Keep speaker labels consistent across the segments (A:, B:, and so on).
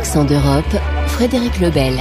A: Accent d'Europe, Frédéric Lebel.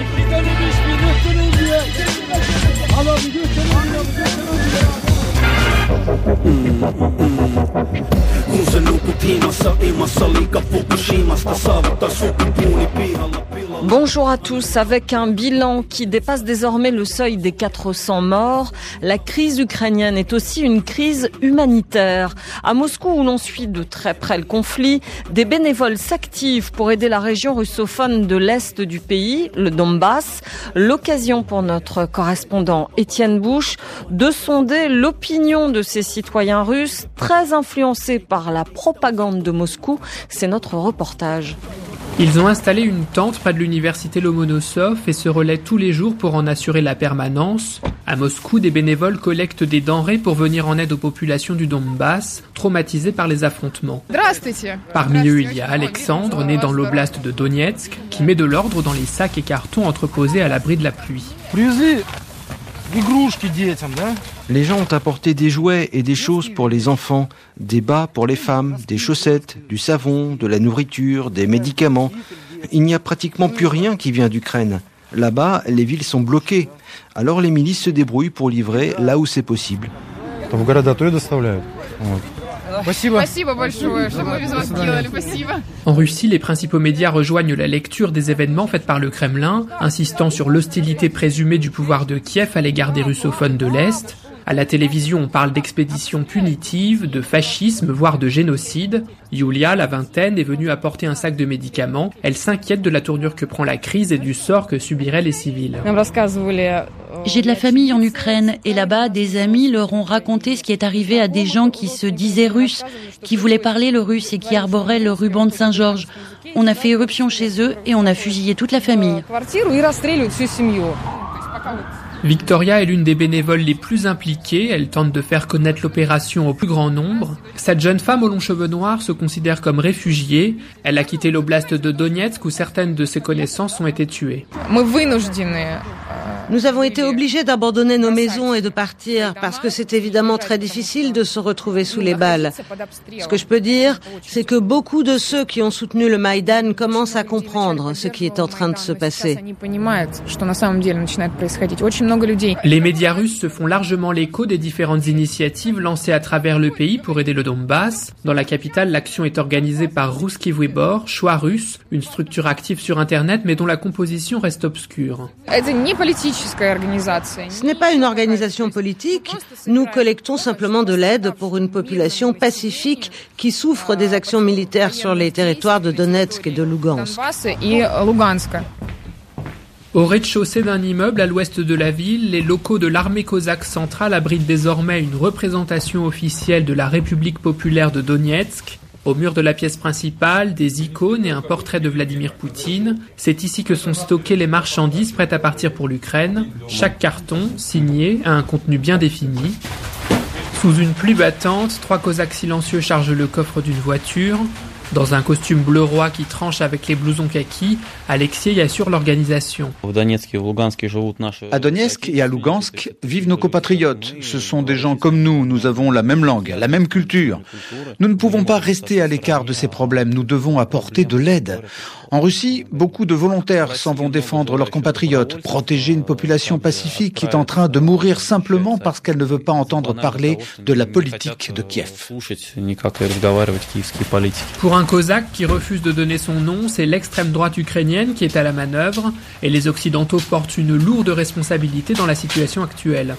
B: Bonjour à tous. Avec un bilan qui dépasse désormais le seuil des 400 morts, la crise ukrainienne est aussi une crise humanitaire. À Moscou, où l'on suit de très près le conflit, des bénévoles s'activent pour aider la région russophone de l'Est du pays, le Donbass. L'occasion pour notre correspondant Étienne Bouche de sonder l'opinion de ces citoyens russes très influencés par la propagande de Moscou. C'est notre reportage.
C: Ils ont installé une tente près de l'université Lomonosov et se relaient tous les jours pour en assurer la permanence. À Moscou, des bénévoles collectent des denrées pour venir en aide aux populations du Donbass, traumatisées par les affrontements. Parmi eux, il y a Alexandre, né dans l'oblast de Donetsk, qui met de l'ordre dans les sacs et cartons entreposés à l'abri de la pluie.
D: Les gens ont apporté des jouets et des choses pour les enfants, des bas pour les femmes, des chaussettes, du savon, de la nourriture, des médicaments. Il n'y a pratiquement plus rien qui vient d'Ukraine. Là-bas, les villes sont bloquées. Alors les milices se débrouillent pour livrer là où c'est possible.
C: En Russie, les principaux médias rejoignent la lecture des événements faits par le Kremlin, insistant sur l'hostilité présumée du pouvoir de Kiev à l'égard des russophones de l'Est. À la télévision, on parle d'expéditions punitives, de fascisme, voire de génocide. Yulia, la vingtaine, est venue apporter un sac de médicaments. Elle s'inquiète de la tournure que prend la crise et du sort que subiraient les civils.
E: J'ai de la famille en Ukraine et là-bas, des amis leur ont raconté ce qui est arrivé à des gens qui se disaient russes, qui voulaient parler le russe et qui arboraient le ruban de Saint-Georges. On a fait éruption chez eux et on a fusillé toute la famille.
C: Victoria est l'une des bénévoles les plus impliquées. Elle tente de faire connaître l'opération au plus grand nombre. Cette jeune femme aux longs cheveux noirs se considère comme réfugiée. Elle a quitté l'oblast de Donetsk où certaines de ses connaissances ont été tuées.
F: Nous avons été obligés d'abandonner nos maisons et de partir parce que c'est évidemment très difficile de se retrouver sous les balles. Ce que je peux dire, c'est que beaucoup de ceux qui ont soutenu le Maïdan commencent à comprendre ce qui est en train de se passer.
C: Les médias russes se font largement l'écho des différentes initiatives lancées à travers le pays pour aider le Donbass. Dans la capitale, l'action est organisée par Ruski Vybor, Choix russe, une structure active sur Internet mais dont la composition reste obscure.
F: Ce n'est pas une organisation politique. Nous collectons simplement de l'aide pour une population pacifique qui souffre des actions militaires sur les territoires de Donetsk et de Lugansk.
C: Au rez-de-chaussée d'un immeuble à l'ouest de la ville, les locaux de l'armée cosaque centrale abritent désormais une représentation officielle de la République populaire de Donetsk. Au mur de la pièce principale, des icônes et un portrait de Vladimir Poutine. C'est ici que sont stockées les marchandises prêtes à partir pour l'Ukraine. Chaque carton, signé, a un contenu bien défini. Sous une pluie battante, 3 cosaques silencieux chargent le coffre d'une voiture. Dans un costume bleu roi qui tranche avec les blousons kaki, Alexei assure l'organisation.
G: À Donetsk et à Lugansk vivent nos compatriotes. Ce sont des gens comme nous avons la même langue, la même culture. Nous ne pouvons pas rester à l'écart de ces problèmes, nous devons apporter de l'aide. En Russie, beaucoup de volontaires s'en vont défendre leurs compatriotes, protéger une population pacifique qui est en train de mourir simplement parce qu'elle ne veut pas entendre parler de la politique de Kiev.
C: Pour un cosaque qui refuse de donner son nom, c'est l'extrême droite ukrainienne qui est à la manœuvre et les Occidentaux portent une lourde responsabilité dans la situation actuelle.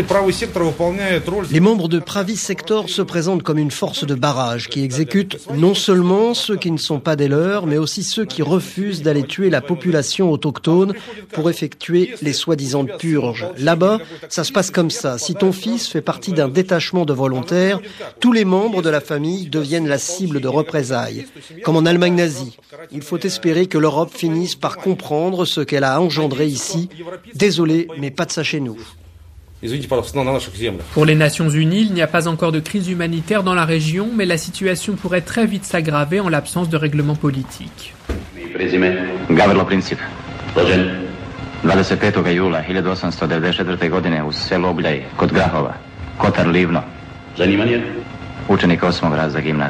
H: Les membres de Pravi Sector se présentent comme une force de barrage qui exécute non seulement ceux qui ne sont pas des leurs, mais aussi ceux qui refusent d'aller tuer la population autochtone pour effectuer les soi-disant purges. Là-bas, ça se passe comme ça. Si ton fils fait partie d'un détachement de volontaires, tous les membres de la famille deviennent la cible de représailles, comme en Allemagne nazie. Il faut espérer que l'Europe finisse par comprendre ce qu'elle a engendré ici. Désolé, mais pas de ça chez nous.
C: Pour les Nations Unies, il n'y a pas encore de crise humanitaire dans la région, mais la situation pourrait très vite s'aggraver en l'absence de règlement politique.
I: 25. jula 1894. godine u selu Obljaj kod Grahova, Kotar Livno. Zanimanje? Učenik 8. razreda gimnazije.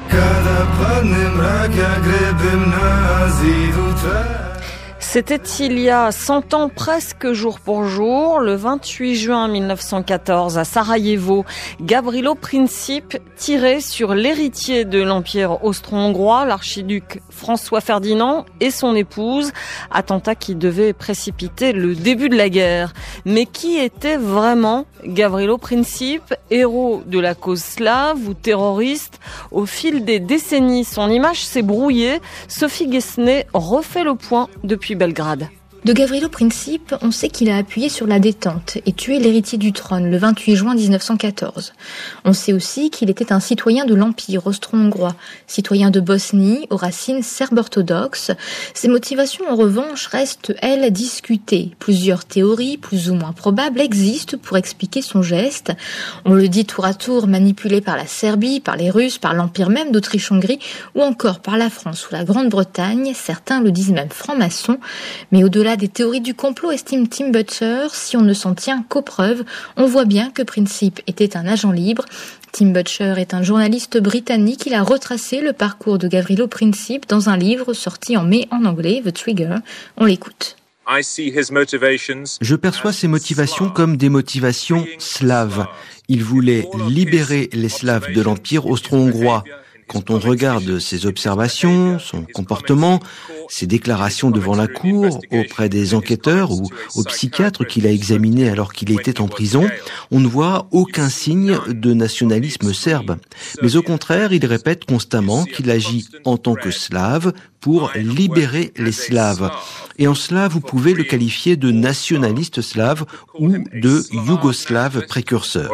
B: C'était il y a 100 ans presque jour pour jour, le 28 juin 1914 à Sarajevo. Gavrilo Princip tirait sur l'héritier de l'Empire austro-hongrois, l'archiduc François Ferdinand et son épouse, attentat qui devait précipiter le début de la guerre. Mais qui était vraiment Gavrilo Princip, héros de la cause slave ou terroriste? Au fil des décennies, son image s'est brouillée. Sophie Guesnay refait le point depuis Belgrade.
J: De Gavrilo Princip, on sait qu'il a appuyé sur la détente et tué l'héritier du trône le 28 juin 1914. On sait aussi qu'il était un citoyen de l'Empire austro-hongrois, citoyen de Bosnie, aux racines serbes-orthodoxes. Ses motivations, en revanche, restent, elles, discutées. Plusieurs théories, plus ou moins probables, existent pour expliquer son geste. On le dit tour à tour manipulé par la Serbie, par les Russes, par l'Empire même d'Autriche-Hongrie, ou encore par la France ou la Grande-Bretagne. Certains le disent même franc-maçon. Mais au-delà des théories du complot, estime Tim Butcher, si on ne s'en tient qu'aux preuves, on voit bien que Princip était un agent libre. Tim Butcher est un journaliste britannique. Il a retracé le parcours de Gavrilo Princip dans un livre sorti en mai en anglais, The Trigger. On l'écoute.
D: Je perçois ses motivations comme des motivations slaves. Il voulait libérer les Slaves de l'Empire austro-hongrois. Quand on regarde ses observations, son comportement, ses déclarations devant la cour, auprès des enquêteurs ou aux psychiatres qu'il a examinés alors qu'il était en prison, on ne voit aucun signe de nationalisme serbe. Mais au contraire, il répète constamment qu'il agit en tant que slave pour libérer les Slaves. Et en cela, vous pouvez le qualifier de nationaliste slave ou de yougoslave précurseur.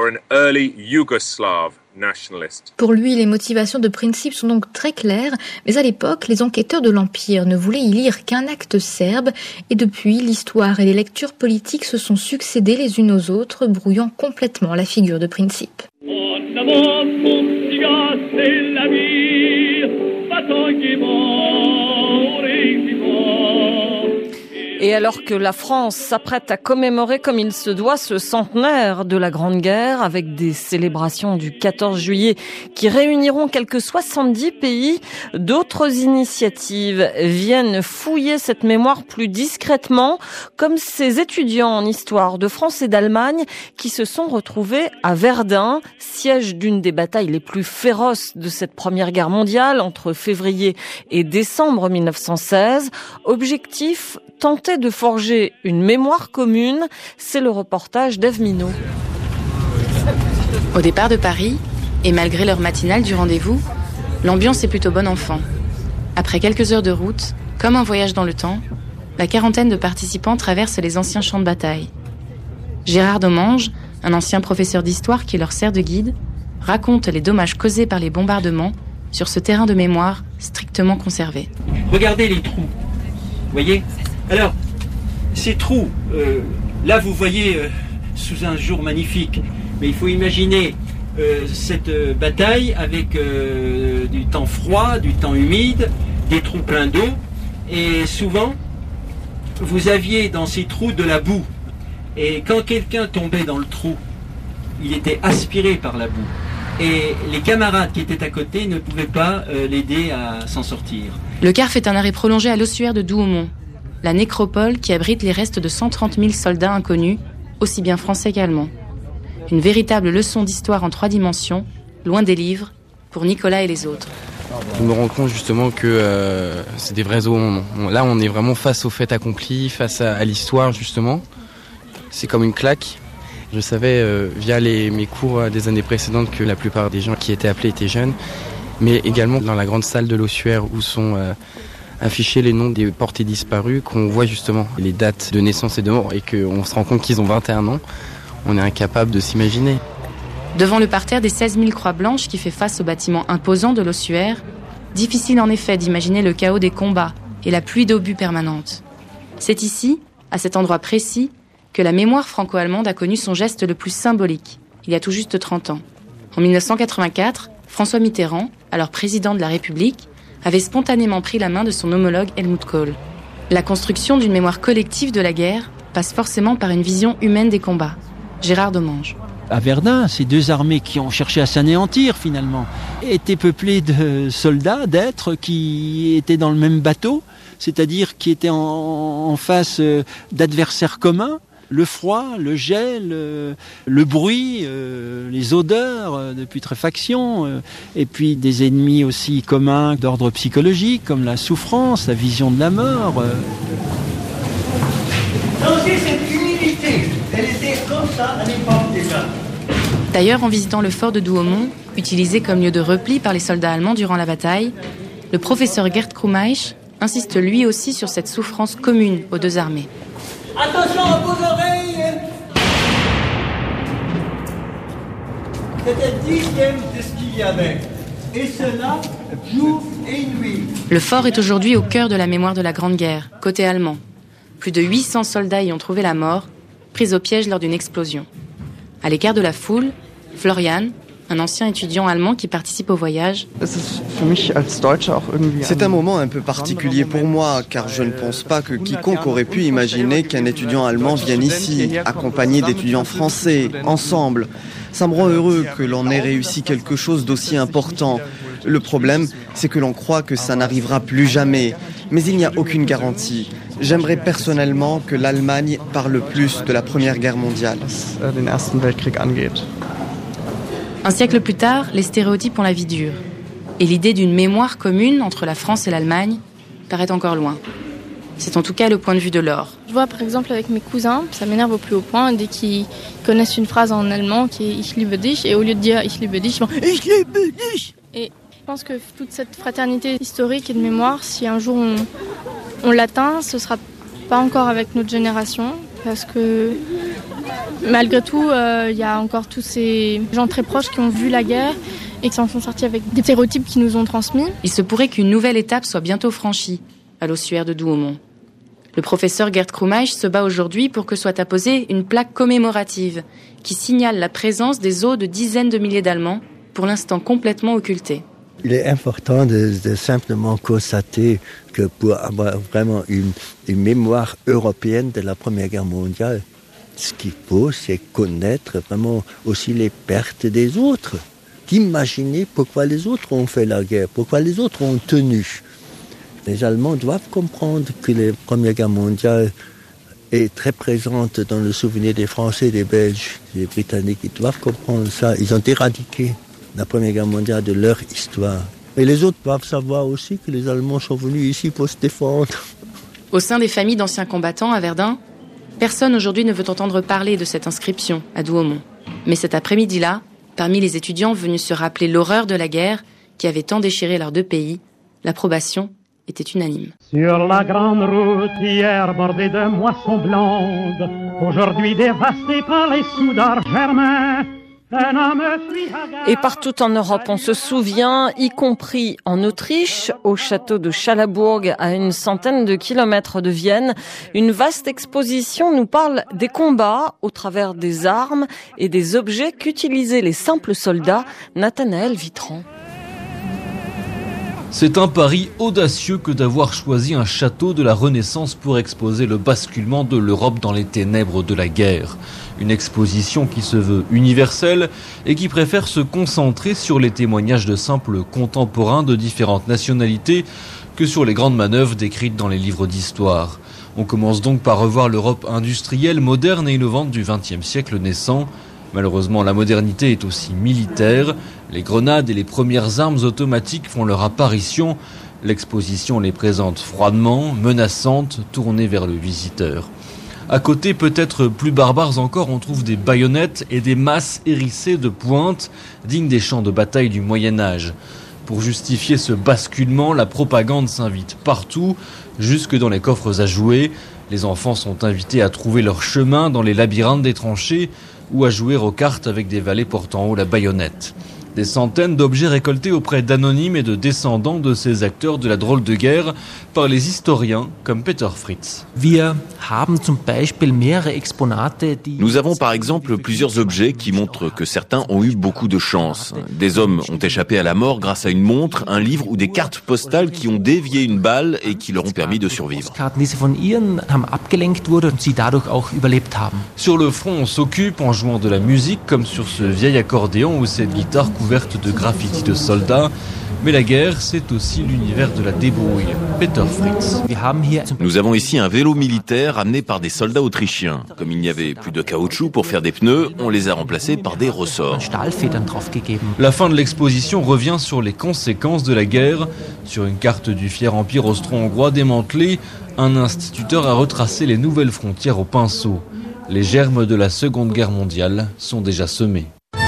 J: Pour lui, les motivations de Princip sont donc très claires, mais à l'époque, les enquêteurs de l'Empire ne voulaient y lire qu'un acte serbe, et depuis, l'histoire et les lectures politiques se sont succédées les unes aux autres, brouillant complètement la figure de Princip.
B: Et alors que la France s'apprête à commémorer comme il se doit ce centenaire de la Grande Guerre avec des célébrations du 14 juillet qui réuniront quelques 70 pays, d'autres initiatives viennent fouiller cette mémoire plus discrètement, comme ces étudiants en histoire de France et d'Allemagne qui se sont retrouvés à Verdun, siège d'une des batailles les plus féroces de cette Première Guerre mondiale entre février et décembre 1916. Objectif, tenter de forger une mémoire commune, c'est le reportage d'Ève Minot.
K: Au départ de Paris, et malgré l'heure matinale du rendez-vous, l'ambiance est plutôt bon enfant. Après quelques heures de route, comme un voyage dans le temps, la quarantaine de participants traversent les anciens champs de bataille. Gérard Domange, un ancien professeur d'histoire qui leur sert de guide, raconte les dommages causés par les bombardements sur ce terrain de mémoire strictement conservé.
L: Regardez les trous, vous voyez ? Alors, ces trous, là vous voyez sous un jour magnifique, mais il faut imaginer cette bataille avec du temps froid, du temps humide, des trous pleins d'eau, et souvent vous aviez dans ces trous de la boue, et quand quelqu'un tombait dans le trou, il était aspiré par la boue, et les camarades qui étaient à côté ne pouvaient pas l'aider à s'en sortir.
K: Le car fait un arrêt prolongé à l'ossuaire de Douaumont, la nécropole qui abrite les restes de 130 000 soldats inconnus, aussi bien français qu'allemands. Une véritable leçon d'histoire en 3 dimensions, loin des livres, pour Nicolas et les autres.
M: Je me rends compte justement que c'est des vrais moments. Là, on est vraiment face au fait accompli, face à l'histoire justement. C'est comme une claque. Je savais via mes cours des années précédentes que la plupart des gens qui étaient appelés étaient jeunes, mais également dans la grande salle de l'ossuaire où sont afficher les noms des portés disparus, qu'on voit justement les dates de naissance et de mort et qu'on se rend compte qu'ils ont 21 ans, on est incapable de s'imaginer.
K: Devant le parterre des 16 000 croix blanches qui fait face au bâtiment imposant de l'ossuaire, difficile en effet d'imaginer le chaos des combats et la pluie d'obus permanente. C'est ici, à cet endroit précis, que la mémoire franco-allemande a connu son geste le plus symbolique, il y a tout juste 30 ans. En 1984, François Mitterrand, alors président de la République, avait spontanément pris la main de son homologue Helmut Kohl. La construction d'une mémoire collective de la guerre passe forcément par une vision humaine des combats. Gérard Domange.
N: À Verdun, ces deux armées qui ont cherché à s'anéantir finalement étaient peuplées de soldats, d'êtres qui étaient dans le même bateau, c'est-à-dire qui étaient en face d'adversaires communs. Le froid, le gel, le bruit, les odeurs de putréfaction, et puis des ennemis aussi communs d'ordre psychologique, comme la souffrance, la vision de la mort.
O: Notez cette humilité, elle était comme ça à l'époque déjà.
K: D'ailleurs, en visitant le fort de Douaumont, utilisé comme lieu de repli par les soldats allemands durant la bataille, le professeur Gerd Krumeisch insiste lui aussi sur cette souffrance commune aux deux armées.
O: Attention à vos oreilles. C'était 10e de ce qu'il y avait. Et cela, jour et nuit.
K: Le fort est aujourd'hui au cœur de la mémoire de la Grande Guerre, côté allemand. Plus de 800 soldats y ont trouvé la mort, pris au piège lors d'une explosion. À l'écart de la foule, Florian, un ancien étudiant allemand qui participe au voyage.
P: C'est un moment un peu particulier pour moi, car je ne pense pas que quiconque aurait pu imaginer qu'un étudiant allemand vienne ici, accompagné d'étudiants français, ensemble. Ça me rend heureux que l'on ait réussi quelque chose d'aussi important. Le problème, c'est que l'on croit que ça n'arrivera plus jamais. Mais il n'y a aucune garantie. J'aimerais personnellement que l'Allemagne parle plus de la Première Guerre mondiale.
K: Un siècle plus tard, les stéréotypes ont la vie dure. Et l'idée d'une mémoire commune entre la France et l'Allemagne paraît encore loin. C'est en tout cas le point de vue de Laure.
Q: Je vois par exemple avec mes cousins, ça m'énerve au plus haut point, dès qu'ils connaissent une phrase en allemand qui est « Ich liebe dich » et au lieu de dire « Ich liebe dich », ils font « Ich liebe dich ». Et je pense que toute cette fraternité historique et de mémoire, si un jour on l'atteint, ce sera pas encore avec notre génération, parce que malgré tout, il y a encore tous ces gens très proches qui ont vu la guerre et qui s'en sont sortis avec des stéréotypes qui nous ont transmis.
K: Il se pourrait qu'une nouvelle étape soit bientôt franchie à l'ossuaire de Douaumont. Le professeur Gerd Krumeisch se bat aujourd'hui pour que soit apposée une plaque commémorative qui signale la présence des os de dizaines de milliers d'Allemands, pour l'instant complètement occultés.
R: Il est important de simplement constater que pour avoir vraiment une mémoire européenne de la Première Guerre mondiale, ce qu'il faut, c'est connaître vraiment aussi les pertes des autres. D'imaginer pourquoi les autres ont fait la guerre, pourquoi les autres ont tenu. Les Allemands doivent comprendre que la Première Guerre mondiale est très présente dans le souvenir des Français, des Belges, des Britanniques. Ils doivent comprendre ça. Ils ont éradiqué la Première Guerre mondiale de leur histoire. Et les autres doivent savoir aussi que les Allemands sont venus ici pour se défendre.
K: Au sein des familles d'anciens combattants à Verdun, personne aujourd'hui ne veut entendre parler de cette inscription à Douaumont. Mais cet après-midi-là, parmi les étudiants venus se rappeler l'horreur de la guerre qui avait tant déchiré leurs deux pays, l'approbation était unanime.
S: Sur la grande route hier bordée de moissons blondes, aujourd'hui dévastée par les soudards germains.
B: Et partout en Europe, on se souvient, y compris en Autriche, au château de Schalaburg, à une centaine de kilomètres de Vienne, une vaste exposition nous parle des combats au travers des armes et des objets qu'utilisaient les simples soldats. Nathanaël Vitran.
T: C'est un pari audacieux que d'avoir choisi un château de la Renaissance pour exposer le basculement de l'Europe dans les ténèbres de la guerre. Une exposition qui se veut universelle et qui préfère se concentrer sur les témoignages de simples contemporains de différentes nationalités que sur les grandes manœuvres décrites dans les livres d'histoire. On commence donc par revoir l'Europe industrielle, moderne et innovante du XXe siècle naissant. Malheureusement, la modernité est aussi militaire. Les grenades et les premières armes automatiques font leur apparition. L'exposition les présente froidement, menaçantes, tournées vers le visiteur. À côté, peut-être plus barbares encore, on trouve des baïonnettes et des masses hérissées de pointes, dignes des champs de bataille du Moyen-Âge. Pour justifier ce basculement, la propagande s'invite partout, jusque dans les coffres à jouets. Les enfants sont invités à trouver leur chemin dans les labyrinthes des tranchées ou à jouer aux cartes avec des valets portant en haut la baïonnette. Des centaines d'objets récoltés auprès d'anonymes et de descendants de ces acteurs de la drôle de guerre par les historiens comme Peter Fritz.
U: Nous avons par exemple plusieurs objets qui montrent que certains ont eu beaucoup de chance. Des hommes ont échappé à la mort grâce à une montre, un livre ou des cartes postales qui ont dévié une balle et qui leur ont permis de survivre.
T: Sur le front, on s'occupe en jouant de la musique comme sur ce vieil accordéon ou cette guitare couverte de graffitis de soldats. Mais la guerre, c'est aussi l'univers de la débrouille. Peter Fritz.
U: Nous avons ici un vélo militaire amené par des soldats autrichiens. Comme il n'y avait plus de caoutchouc pour faire des pneus, on les a remplacés par des ressorts.
T: La fin de l'exposition revient sur les conséquences de la guerre. Sur une carte du fier empire austro-hongrois démantelée, un instituteur a retracé les nouvelles frontières au pinceau. Les germes de la Seconde Guerre mondiale sont déjà semés.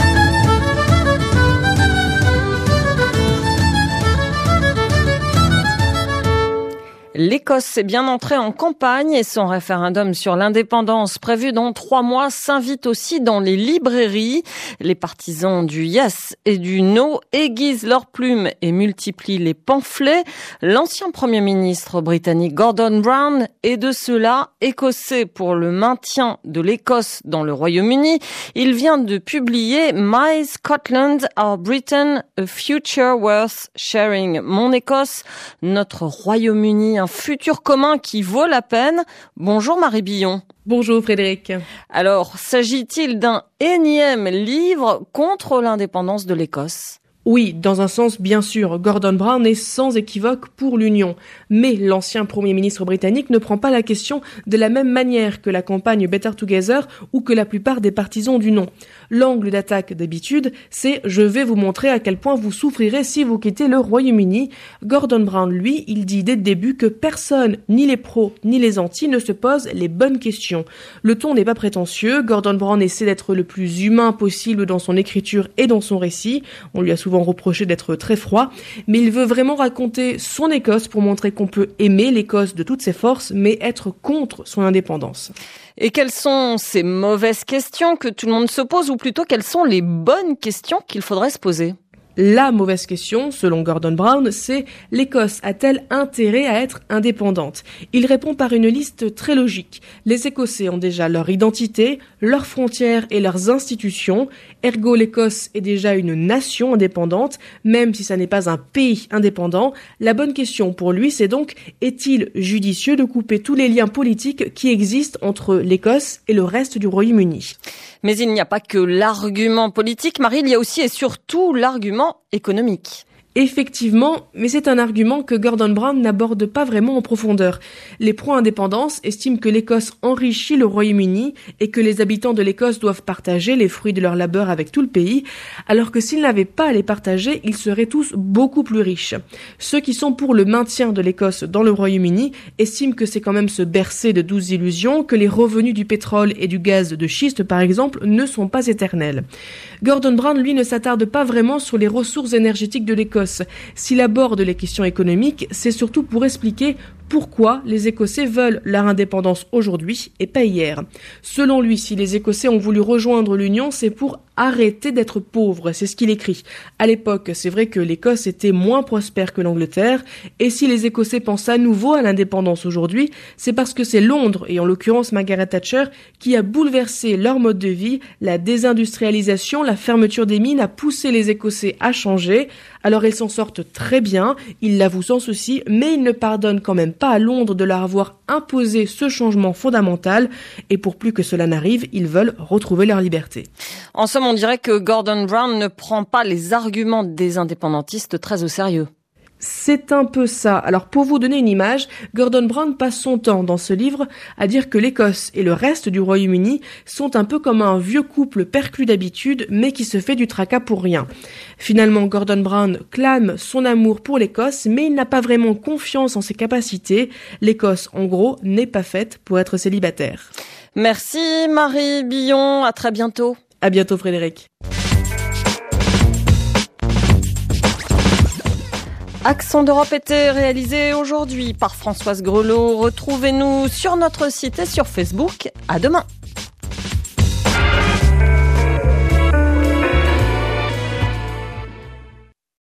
B: L'Écosse est bien entrée en campagne et son référendum sur l'indépendance prévu dans 3 mois s'invite aussi dans les librairies. Les partisans du Yes et du No aiguisent leurs plumes et multiplient les pamphlets. L'ancien Premier ministre britannique Gordon Brown est de ceux-là écossais pour le maintien de l'Écosse dans le Royaume-Uni. Il vient de publier My Scotland, Our Britain, A Future Worth Sharing. Mon Écosse, notre Royaume-Uni, un futur commun qui vaut la peine. Bonjour Marie Billon.
V: Bonjour Frédéric.
B: Alors, s'agit-il d'un énième livre contre l'indépendance de l'Écosse ?
V: Oui, dans un sens, bien sûr, Gordon Brown est sans équivoque pour l'Union. Mais l'ancien Premier ministre britannique ne prend pas la question de la même manière que la campagne Better Together ou que la plupart des partisans du non. L'angle d'attaque d'habitude, c'est « je vais vous montrer à quel point vous souffrirez si vous quittez le Royaume-Uni ». Gordon Brown, lui, il dit dès le début que personne, ni les pros, ni les antis, ne se posent les bonnes questions. Le ton n'est pas prétentieux, Gordon Brown essaie d'être le plus humain possible dans son écriture et dans son récit. On lui a souvent reproché d'être très froid, mais il veut vraiment raconter son Écosse pour montrer qu'on peut aimer l'Écosse de toutes ses forces, mais être contre son indépendance.
B: Et quelles sont ces mauvaises questions que tout le monde se pose, ou plutôt quelles sont les bonnes questions qu'il faudrait se poser ?
V: La mauvaise question, selon Gordon Brown, c'est « l'Écosse a-t-elle intérêt à être indépendante ?» Il répond par une liste très logique. Les Écossais ont déjà leur identité, leurs frontières et leurs institutions. Ergo, l'Écosse est déjà une nation indépendante, même si ça n'est pas un pays indépendant. La bonne question pour lui, c'est donc « est-il judicieux de couper tous les liens politiques qui existent entre l'Écosse et le reste du Royaume-Uni ?»
B: Mais il n'y a pas que l'argument politique, Marie, il y a aussi et surtout l'argument économique.
V: Effectivement, mais c'est un argument que Gordon Brown n'aborde pas vraiment en profondeur. Les pro-indépendance estiment que l'Écosse enrichit le Royaume-Uni et que les habitants de l'Écosse doivent partager les fruits de leur labeur avec tout le pays, alors que s'ils n'avaient pas à les partager, ils seraient tous beaucoup plus riches. Ceux qui sont pour le maintien de l'Écosse dans le Royaume-Uni estiment que c'est quand même se bercer de douces illusions, que les revenus du pétrole et du gaz de schiste, par exemple, ne sont pas éternels. Gordon Brown, lui, ne s'attarde pas vraiment sur les ressources énergétiques de l'Écosse. S'il aborde les questions économiques, c'est surtout pour expliquer pourquoi les Écossais veulent leur indépendance aujourd'hui et pas hier. Selon lui, si les Écossais ont voulu rejoindre l'Union, c'est pour arrêter d'être pauvres, c'est ce qu'il écrit. À l'époque, c'est vrai que l'Écosse était moins prospère que l'Angleterre, et si les Écossais pensent à nouveau à l'indépendance aujourd'hui, c'est parce que c'est Londres, et en l'occurrence Margaret Thatcher, qui a bouleversé leur mode de vie. La désindustrialisation, la fermeture des mines a poussé les Écossais à changer. Alors ils s'en sortent très bien, ils l'avouent sans souci, mais ils ne pardonnent quand même pas à Londres de leur avoir imposé ce changement fondamental, et pour plus que cela n'arrive, ils veulent retrouver leur liberté.
B: En somme, on dirait que Gordon Brown ne prend pas les arguments des indépendantistes très au sérieux.
V: C'est un peu ça. Alors pour vous donner une image, Gordon Brown passe son temps dans ce livre à dire que l'Écosse et le reste du Royaume-Uni sont un peu comme un vieux couple perclus d'habitude mais qui se fait du tracas pour rien. Finalement, Gordon Brown clame son amour pour l'Écosse mais il n'a pas vraiment confiance en ses capacités. L'Écosse, en gros, n'est pas faite pour être célibataire.
B: Merci Marie Billon, à très bientôt.
V: À bientôt Frédéric.
B: Accent d'Europe était réalisé aujourd'hui par Françoise Grelot. Retrouvez-nous sur notre site et sur Facebook. À demain.